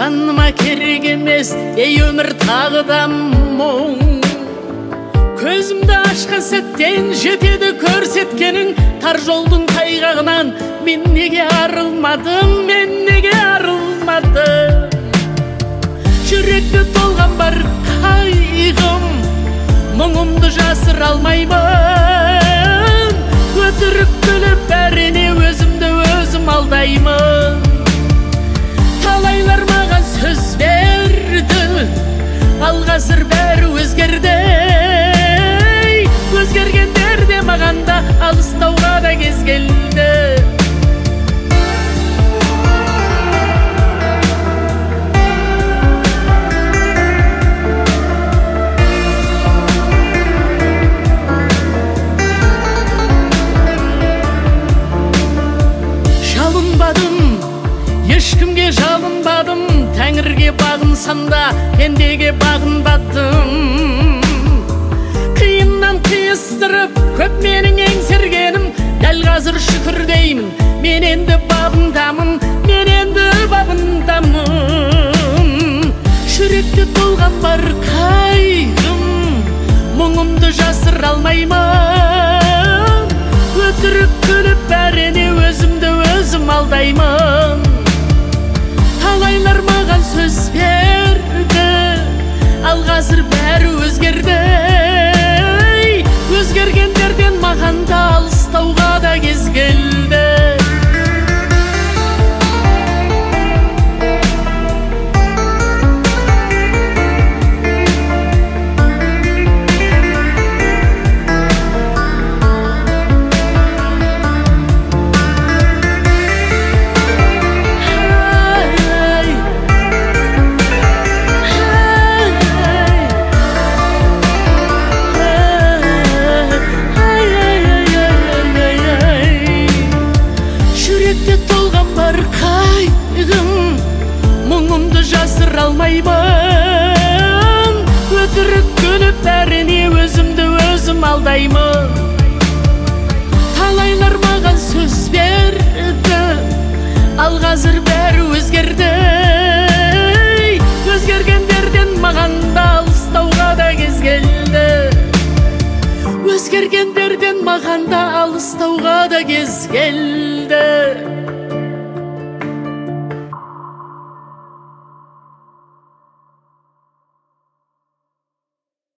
жаныма керек емес ей өмір тағы да мұң. Көзімді ашқан сәттен жетеді көрсеткенің, тар жолдың тайғағынан мен неге арылмадым, мен неге арылмадым. Жүректі толған бар қайғым, мұңымды жасыра алмаймын. Өтірік күліп бәріне өзімді өзім алдаймын. Талайлар маған сөз берді, ал қазір бәрі өзгерді. Өзгергендер де маған да алыстауға да кез келді. Ешкімге жалынбадым, тәңірге бағынсам да пендеге бағынбадым. Қиыннан қиыстырып көп менің еңсергенім, дәл қазір шүкір деймін, мен енді бабындамын, мен енді бабындамын. Жүректе толған бар қайғым, мұңымды жасыра алмаймын. Өтірік күліп бәріне өзімді өзім алдаймын. Талайлар маған сөз берді, ал қазір бәрі өзгерді. Өзгергендерден маған да алыстауға да кез келді. Мұңымды жасыра алмаймын. Өтірік күліп бәріне өзімді өзім алдаймын. Талайлар маған сөз берді, ал қазір бәрі өзгерді. Өзгергендерден маған да алыстауға да кез келді. Өзгергендерден маған да алыстауға да кез келді.